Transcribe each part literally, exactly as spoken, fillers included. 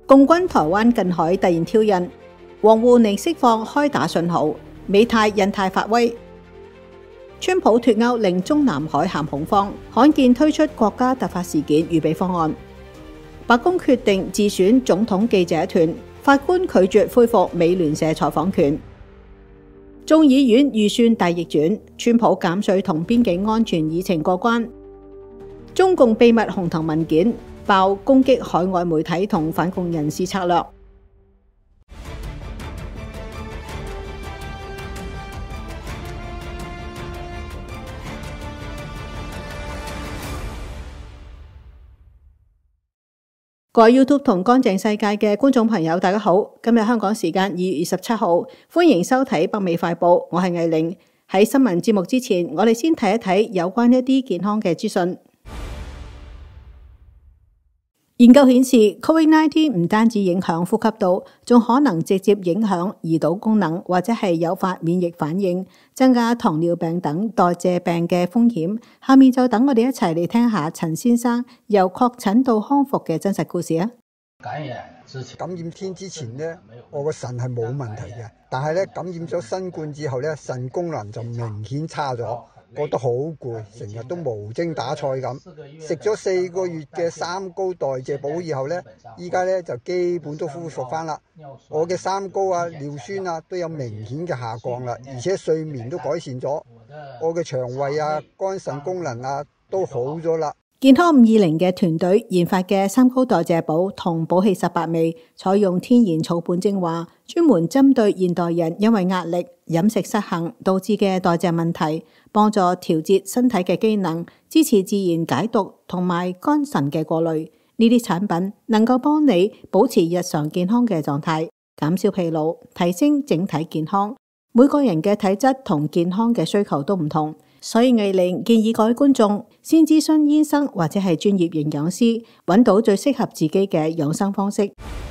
共軍台灣近海突然挑釁，王滬寧釋放開打信號，美泰印太發威。川普脫歐令中南海陷恐慌，罕見推出國家突發事件預備方案。白宮決定自選總統記者團，法官拒絕恢復美聯社採訪權。眾議院預算大逆轉，川普減稅同邊境安全議程過關。中共秘密紅藤文件爆攻擊海外媒體同反共人士策略。各位 YouTube 同乾淨世界嘅觀眾朋友，大家好！今日香港時間二月二十七號，歡迎收睇北美快報，我係藝玲。喺新聞節目之前，我哋先睇一睇有關一啲健康嘅資訊。研究顯示 ，Covid 十九 唔單止影響呼吸道，仲可能直接影響胰島功能，或者係誘發免疫反應，增加糖尿病等代謝病嘅風險。下面就等我哋一齊嚟聽下陳先生由確診到康復嘅真實故事啊！ 感染之前， 感染天之前呢，我個腎係冇問題嘅，但係咧感染咗新冠之後咧，腎功能就明顯差咗。覺得好攰，成日都無精打采咁。食咗四個月嘅三高代謝補以後呢，依家呢就基本都恢復翻啦。我嘅三高啊、尿酸啊都有明顯嘅下降啦，而且睡眠都改善咗。我嘅腸胃啊、肝腎功能啊都好咗啦。 健康五二零嘅團隊研發嘅三高代謝補同補氣十八味，採用天然草本精華，專門針對現代人因為壓力、飲食失衡導致嘅代謝問題，幫助調節身體嘅機能，支持自然解毒同埋肝腎嘅過濾。呢啲產品能夠幫你保持日常健康嘅狀態，減少疲勞，提升整體健康。每個人嘅體質同健康嘅需求都唔同。所以藝玲建議各位觀眾先諮詢醫生或者係專業營養師，揾到最適合自己嘅養生方式。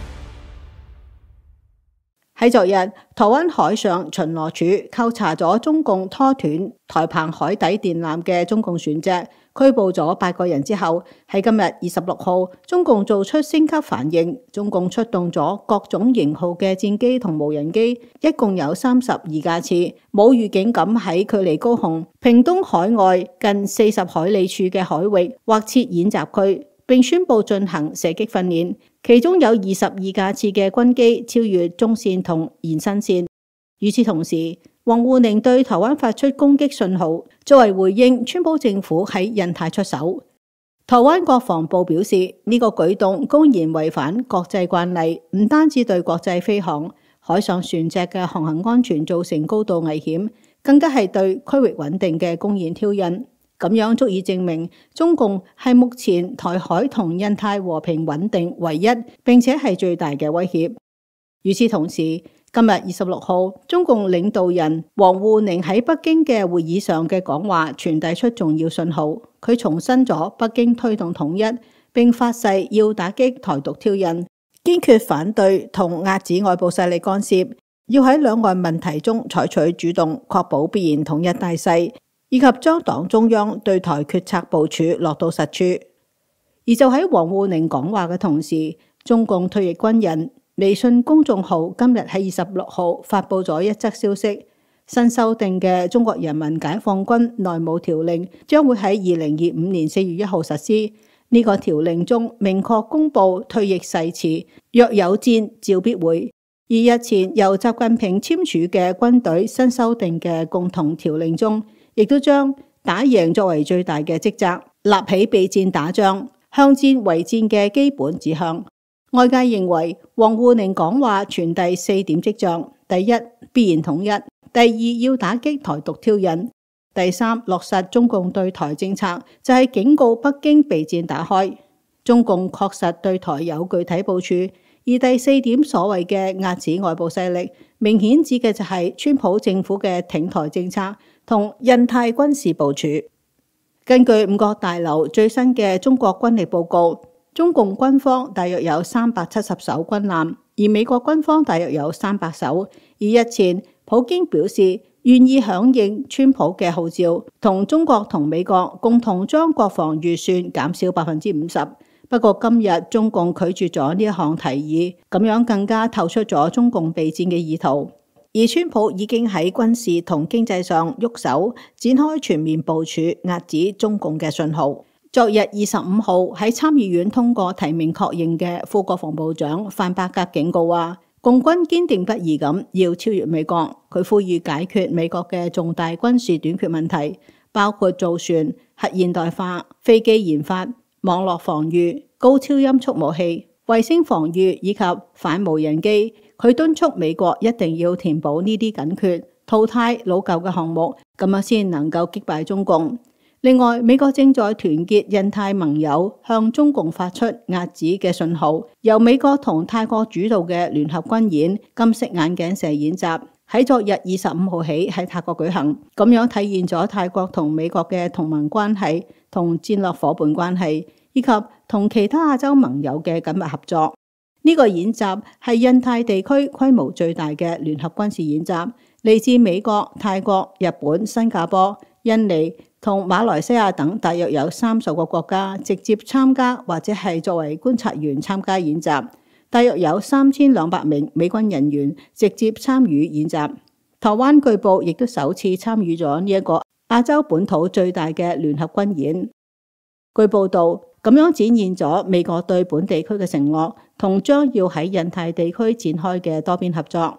喺昨日，台灣海上巡邏署扣查咗中共拖斷台澎海底電纜嘅中共船隻，拘捕咗八個人之後，喺今日二十六號，中共做出升級反應，中共出動咗各種型號嘅戰機同無人機，一共有三十二架次，冇預警咁喺距離高雄、屏東海外近四十海里處嘅海域劃設演習區，並宣布進行射擊訓練。其中有二十二架次嘅軍機超越中線同延伸線。與此同時，王滬寧對台灣發出攻擊信號，作為回應川普政府喺印太出手。台灣國防部表示，呢個舉動公然違反國際慣例，唔單止對國際飛航、海上船隻嘅航行安全造成高度危險，更加係對區域穩定嘅公然挑釁。咁樣足以證明中共係目前台海同印太和平穩定唯一並且係最大嘅威脅。與此同時，今日二十六號，中共領導人王滬寧喺北京嘅會議上嘅講話傳遞出重要信號，佢重申咗北京推動統一，並發誓要打擊台獨挑釁，堅決反對同遏止外部勢力干涉，要喺兩岸問題中採取主動，確保必然統一大勢，以及將黨中央對台決策部署落到實處。而就喺王滬寧講話嘅同時，中共退役軍人微信公眾號今日喺二十六號發佈咗一則消息，新修訂嘅中國人民解放軍內務條令將會喺二零二五年四月一號實施。呢、這個條令中明確公布退役誓詞，若有戰，召必回。而日前由習近平簽署嘅軍隊新修訂嘅共同條令中，亦都將打贏作為最大嘅職責，立起備戰打仗、向戰為戰嘅基本指向。外界認為王滬寧講話傳遞四點跡象：第一，必然統一；第二，要打擊台獨挑釁；第三，落實中共對台政策，就係警告北京備戰打開。中共確實對台有具體部署。而第四點所謂嘅遏止外部勢力，明顯指嘅就係川普政府嘅挺台政策同印太軍事部署。根據五角大樓最新嘅中國軍力報告，中共軍方大約有三百七十艘軍艦，而美國軍方大約有三百艘。而日前普京表示願意響應川普嘅號召，同中國同美國共同將國防預算減少百分之五十。 不過今日中共拒絕咗呢一項提議，咁樣更加透出咗中共備戰嘅意圖。而川普已經喺軍事同經濟上喐手，展開全面部署，壓止中共嘅信號。昨日二十五號喺參議院通過提名確認嘅副國防部長范伯格警告話，共軍堅定不移咁要超越美國。佢呼籲解決美國嘅重大軍事短缺問題，包括造船、核現代化、飛機研發、網絡防禦、高超音速武器、衛星防禦以及反無人機。佢敦促美國一定要填補呢啲緊缺，淘汰老舊嘅項目，咁樣先能夠擊敗中共。另外，美國正在團結印太盟友，向中共發出壓止嘅信號。由美國同泰國主導嘅聯合軍演金色眼鏡蛇演習喺昨日二十五號起喺泰國舉行，咁樣體現咗泰國同美國嘅同盟關係同戰略夥伴關係，以及同其他亞洲盟友嘅緊密合作。呢、這個演習係印太地區規模最大嘅聯合軍事演習，嚟自美國、泰國、日本、新加坡、印尼同馬來西亞等大約有三十個國家直接參加或者係作為觀察員參加演習，大約有三千兩百名美軍人員直接參與演習。台灣據報亦都首次參與咗呢一個亞洲本土最大嘅聯合軍演。據報道，咁樣展現咗美國對本地區嘅承諾，同將要喺印太地區展開嘅多邊合作。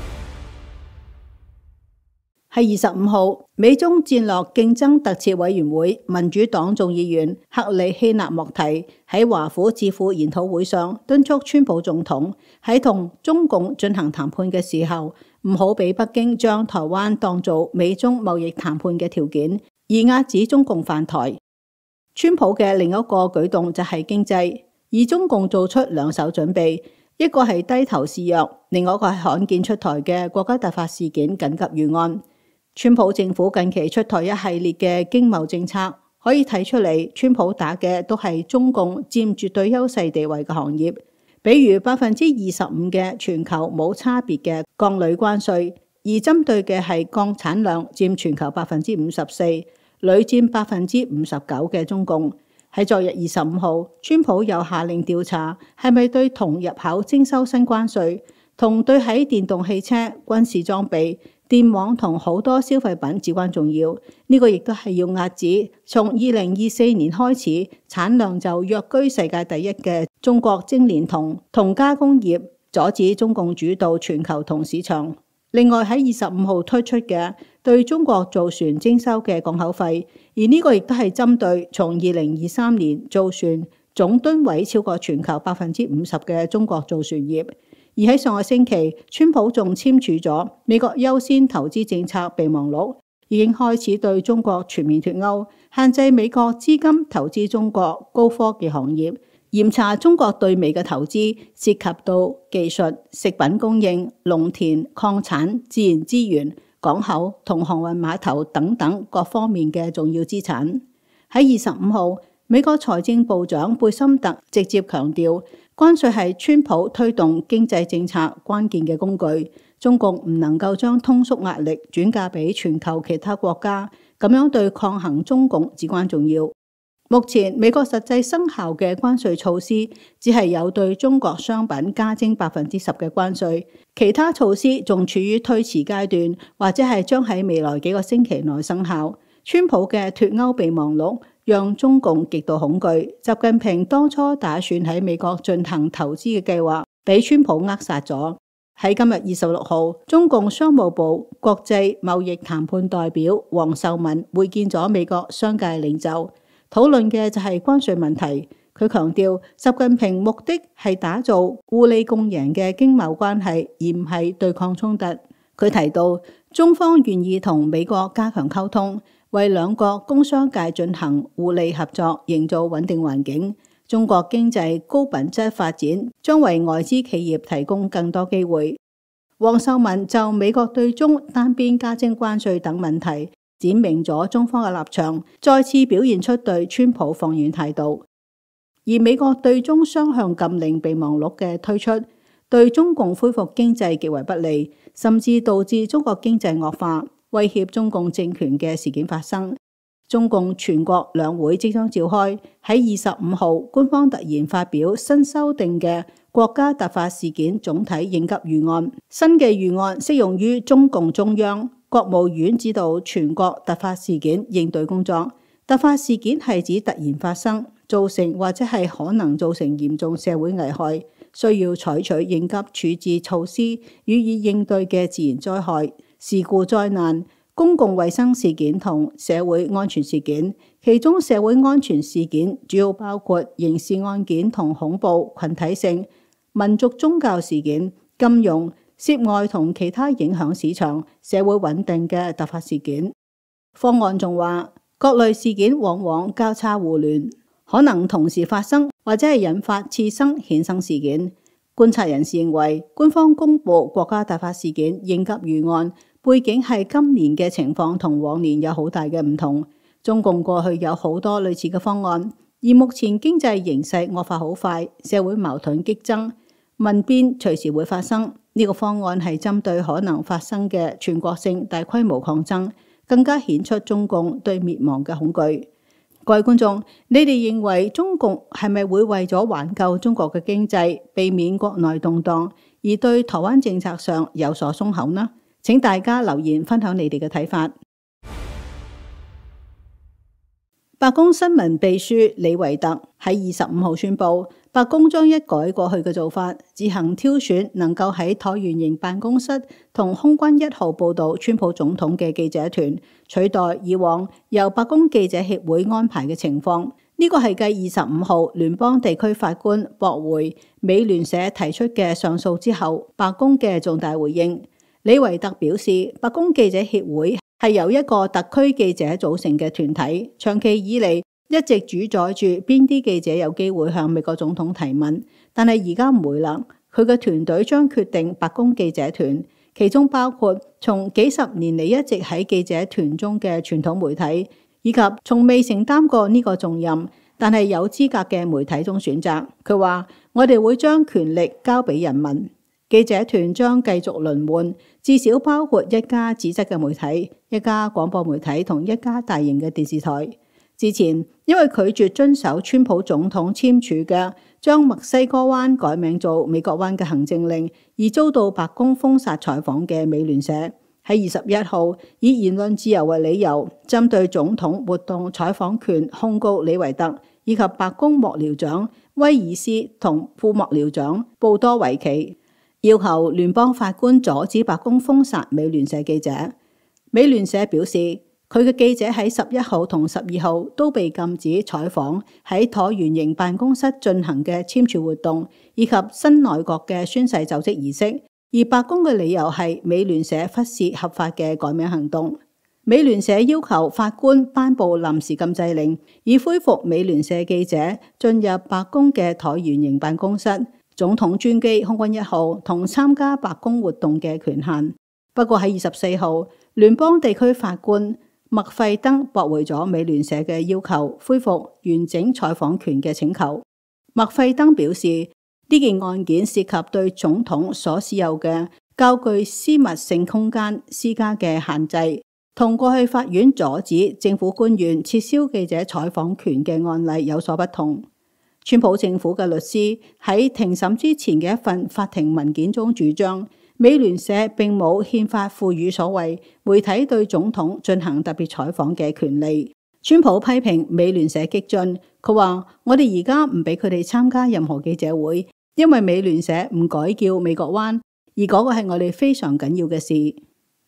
喺二十五號，美中戰略競爭特設委員會民主黨眾議員克里希納莫提喺華府智庫研討會上敦促川普總統喺同中共進行談判嘅時候，唔好俾北京將台灣當做美中貿易談判嘅條件，而壓止中共犯台。川普嘅另一個舉動就係經濟，而中共做出兩手準備，一個係低頭示弱，另外一個係罕見出台嘅國家突發事件緊急預案。川普政府近期出台一系列嘅經貿政策，可以睇出嚟，川普打嘅都係中共佔絕對優勢地位嘅行業，比如百分之二十五嘅全球冇差別嘅鋼鋁關稅，而針對嘅係鋼產量佔全球百分之五十四，鋁佔百分之五十九嘅中共。喺昨日二十五號，川普又下令調查係咪對銅入口徵收新關稅，銅對喺電動汽車、軍事裝備、電網同好多消費品至關重要。呢、這個亦都係要壓止從二零二四年開始產量就躍居世界第一嘅中國精煉銅銅加工業，阻止中共主導全球銅市場。另外喺二十五號推出嘅對中國造船徵收嘅港口費，而呢個亦都係針對從二零二三年造船總噸位超過全球百分之五十嘅中國造船業。而喺上個星期，川普仲簽署咗美國優先投資政策備忘錄，已經開始對中國全面脫鈎，限制美國資金投資中國高科技行業，嚴查中國對美嘅投資涉及到技術、食品供應、農田、礦產、自然資源、港口同航運碼頭等等各方面嘅重要資產。喺二十五號，美國財政部長貝森特直接強調，關稅係川普推動經濟政策關鍵嘅工具，中共唔能夠將通縮壓力轉嫁俾全球其他國家，咁樣對抗衡中共至關重要。目前美國實際生效嘅關稅措施只係有對中國商品加徵百分之十嘅關稅，其他措施仲處於推遲階段，或者係將喺未來幾個星期內生效。川普嘅脫歐備忘錄讓中共極度恐懼，習近平當初打算喺美國進行投資嘅計劃，俾川普扼殺咗。喺今日二十六號，中共商務部國際貿易談判代表王受文會見咗美國商界領袖，討論嘅就係關稅問題。佢強調，習近平目的係打造互利共贏嘅經貿關係，而唔係對抗衝突。佢提到，中方願意同美國加強溝通，為兩國工商界進行互利合作，營造穩定環境。中國經濟高品質發展將為外資企業提供更多機會。王受文就美國對中單邊加徵關稅等問題，闡明咗中方嘅立場，再次表現出對川普放軟態度。而美國對中雙向禁令備忘錄嘅推出，對中共恢復經濟極為不利，甚至導致中國經濟惡化，威脅中共政權嘅事件發生。 中共全國兩會即將召開，喺二十五號，官方突然發表新修訂嘅國家突發事件總體應急預案。新嘅預案適用於中共中央、國務院指導全國突發事件應對工作。突發事件係指突然發生，造成或者係可能造成嚴重社會危害，需要採取應急處置措施予以應對嘅自然災害、事故災難、公共衛生事件同社會安全事件。其中社會安全事件主要包括刑事案件同恐怖、群體性、民族宗教事件、金融、涉外同其他影響市場、社會穩定嘅突發事件。方案仲話，各類事件往往交叉互聯，可能同時發生或者係引發次生衍生事件。觀察人士認為，官方公布國家突發事件應急預案背景係今年嘅情況同往年有好大嘅唔同。中共過去有好多類似嘅方案，而目前經濟形勢惡化好快，社會矛盾激增，民變隨時會發生。呢個方案係針對可能發生嘅全國性大規模抗爭，更加顯出中共對滅亡嘅恐懼。各位觀眾，你哋認為中共係咪會為咗挽救中國嘅經濟，避免國內動盪，而對台灣政策上有所鬆口呢？請大家留言分享你哋嘅睇法。白宮新聞秘書李維特喺二十五號宣布，白宮將一改過去嘅做法，自行挑選能夠喺橢圓形辦公室同空軍一號報道川普總統嘅記者團，取代以往由白宮記者協會安排嘅情況。呢個係繼二十五號聯邦地區法官駁回美聯社提出嘅上訴之後，白宮嘅重大回應。李維特表示，白宮記者協會係由一個特區記者組成嘅團體，長期以嚟一直主宰住邊啲記者有機會向美國總統提問，但係而家唔會啦。佢嘅團隊將決定白宮記者團，其中包括從幾十年嚟一直喺記者團中嘅傳統媒體，以及從未承擔過呢個重任但係有資格嘅媒體中選擇。佢話：我哋會將權力交俾人民。記者團將繼續輪換，至少包括一家紙質嘅媒體、一家廣播媒體同一家大型嘅電視台。之前因為拒絕遵守川普總統簽署嘅將墨西哥灣改名做美國灣嘅行政令，而遭到白宮封殺採訪嘅美聯社，喺二十一號以言論自由為理由，針對總統活動採訪權控告李維特以及白宮幕僚長威爾斯同副幕僚長布多維奇，要求聯邦法官阻止白宮封殺美聯社記者。美聯社表示，佢嘅記者喺十一號同十二號都被禁止採訪喺橢圓形辦公室進行嘅簽署活動，以及新內閣嘅宣誓就職儀式。而白宮嘅理由係美聯社忽視合法嘅改名行動。美聯社要求法官頒布臨時禁制令，以恢復美聯社記者進入白宮嘅橢圓形辦公室、總統專機空軍一號同參加白宮活動嘅權限。不過喺二十四號，聯邦地區法官麥費登駁回咗美聯社嘅要求，恢復完整採訪權嘅請求。麥費登表示，呢件案件涉及對總統所持有嘅較具私密性空間施加嘅限制，同過去法院阻止政府官員撤銷記者採訪權嘅案例有所不同。川普政府嘅律師喺庭審之前嘅一份法庭文件中主張，美聯社並冇憲法賦予所謂媒體對總統進行特別採訪嘅權利。川普批評美聯社激進，佢話：我哋而家唔俾佢哋參加任何記者會，因為美聯社唔改叫美國灣，而嗰個係我哋非常緊要嘅事。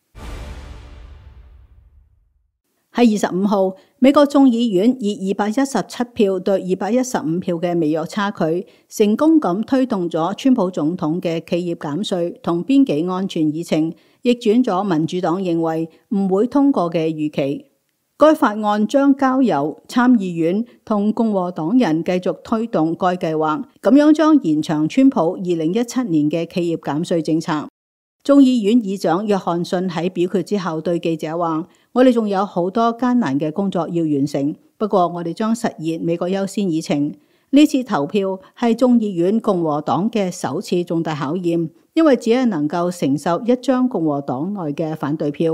喺二十五號，美國眾議院以二百一十七票對二百一十五票嘅微弱差距，成功咁推動咗川普總統嘅企業減稅同邊境安全議程，逆轉咗民主黨認為唔會通過嘅預期。該法案將交由參議院同共和黨人繼續推動該計劃，咁樣將延長川普二零一七年嘅企業減稅政策。眾議院議長約翰遜喺表決之後對記者話：我哋仲有好多艱難嘅工作要完成，不過我哋將實現美國優先議程。呢次投票係眾議院共和黨嘅首次重大考驗，因為只係能夠承受一張共和黨內嘅反對票。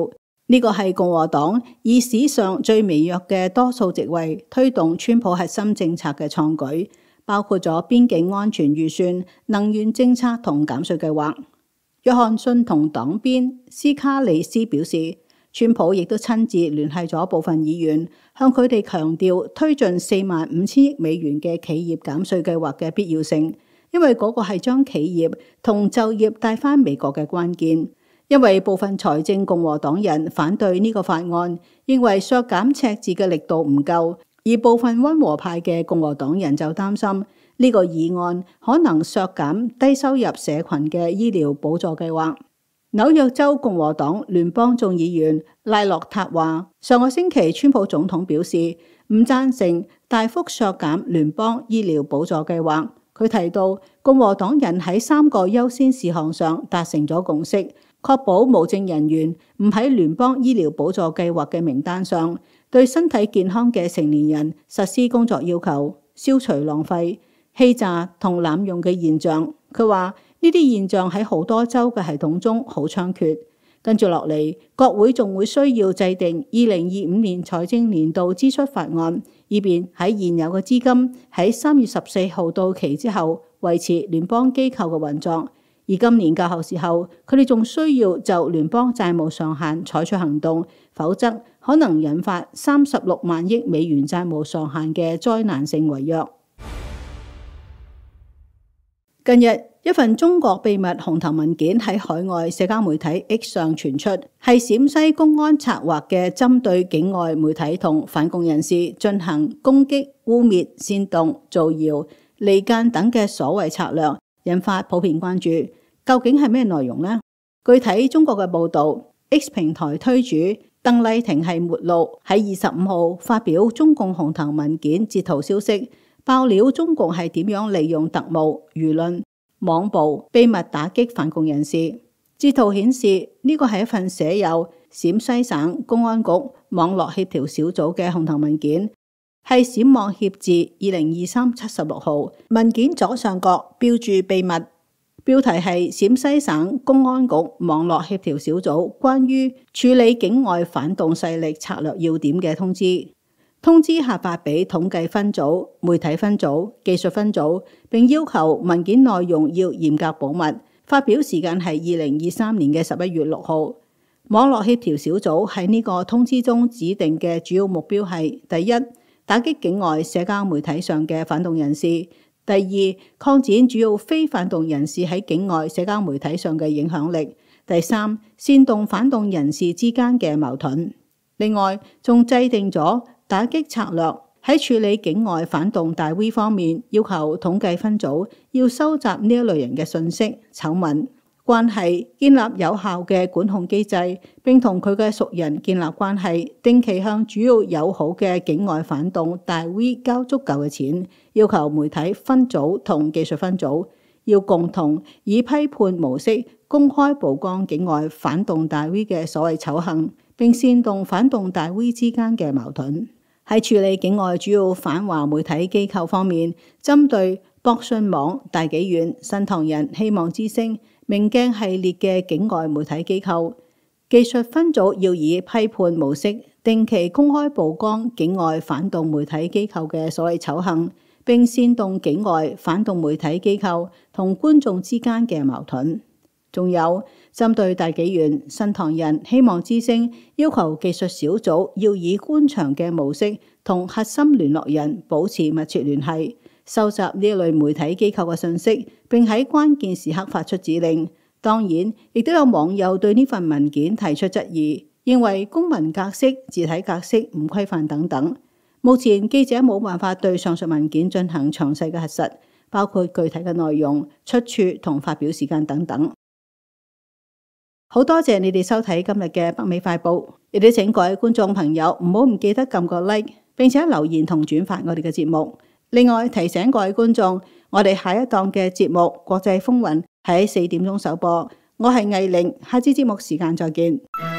呢個係共和黨以史上最微弱嘅多數席位推動川普核心政策嘅創舉，包括咗邊境安全預算、能源政策同減稅計劃。約翰遜同黨鞭斯卡里斯表示，川普亦都親自聯繫咗部分議員，向佢哋強調推進四萬五千億美元嘅企業減稅計劃嘅必要性，因為嗰個係將企業同就業帶返美國嘅關鍵。因為部分財政共和黨人反對呢個法案，認為削減赤字嘅力度唔夠，而部分溫和派嘅共和黨人就擔心呢個議案可能削減低收入社群嘅醫療補助計劃。紐約州共和黨聯邦眾議員賴洛塔話，上個星期川普總統表示唔贊成大幅削減聯邦醫療補助計劃。佢提到共和黨人喺三個優先事項上達成咗共識，確保無證人員唔喺聯邦醫療補助計劃嘅名單上，對身體健康嘅成年人實施工作要求，消除浪費、欺詐同濫用嘅現象。佢話呢啲現象喺好多州嘅系統中好猖獗。跟住落嚟，國會仲會需要制定二零二五年財政年度支出法案，以便喺現有嘅資金喺三月十四號到期之後維持聯邦機構嘅運作。而今年較後時候，佢哋仲需要就聯邦債務上限採取行動，否則可能引發三十六萬億美元債務上限嘅災難性違約。近日，一份中國秘密紅頭文件喺海外社交媒體 X 上傳出，係陝西公安策劃嘅針對境外媒體同反共人士進行攻擊、污衊、煽動、造謠、離間等嘅所謂策略，引發普遍關注。究竟係咩內容呢？據睇中國嘅報導 ，X 平台推主鄧麗婷係末路喺二十五號發表中共紅頭文件截圖消息，爆料中共係點樣利用特務、輿論、網暴秘密打擊反共人士。截圖顯示呢個係一份寫有陝西省公安局網絡協調小組嘅紅頭文件，係陝網協字二零二三七十六號。文件左上角標注秘密，標題係陝西省公安局網絡協調小組關於處理境外反動勢力策略要點嘅通知。通知下發俾統計分組、媒體分組、技術分組，並要求文件內容要嚴格保密。發表時間係二零二三年嘅十一月六號。網絡協調小組喺呢個通知中指定嘅主要目標係：第一，打擊境外社交媒體上嘅反動人士；第二，擴展主要非反動人士喺境外社交媒體上嘅影響力；第三，煽動反動人士之間嘅矛盾。另外，仲制定咗打擊策略，喺處理境外反動大 V 方面，要求統計分組要收集呢一類人嘅信息、醜聞、關係，建立有效嘅管控機制，並同佢嘅熟人建立關係，定期向主要友好嘅境外反動大 V 交足夠嘅錢。要求媒體分組同技術分組要共同以批判模式公開曝光境外反動大 V 嘅所謂醜行，並煽動反動大 V 之間嘅矛盾。喺處理境外主要反華媒體機構方面，針對博信網、大紀元、新唐人、希望之聲、明鏡系列嘅境外媒體機構，技術分組要以批判模式定期公開曝光境外反動媒體機構嘅所謂醜行，並煽動境外反動媒體機構同觀眾之間嘅矛盾。仲有針對大紀元、新唐人、希望之聲，要求技術小組要以官場嘅模式同核心聯絡人保持密切聯繫，收集呢一類媒體機構嘅信息，並喺關鍵時刻發出指令。當然，亦都有網友對呢份文件提出質疑，認為公文格式、字體格式唔規範等等。目前記者冇辦法對上述文件進行詳細嘅核實，包括具體嘅內容、出處同發表時間等等。好多謝你哋收睇今日嘅北美快報，亦都請各位觀眾朋友唔好唔記得撳個 like， 並且留言同轉發我哋嘅節目。另外提醒各位觀眾，我哋下一檔嘅節目《國際風雲》喺四點鐘首播。我係藝玲，下次節目時間再見。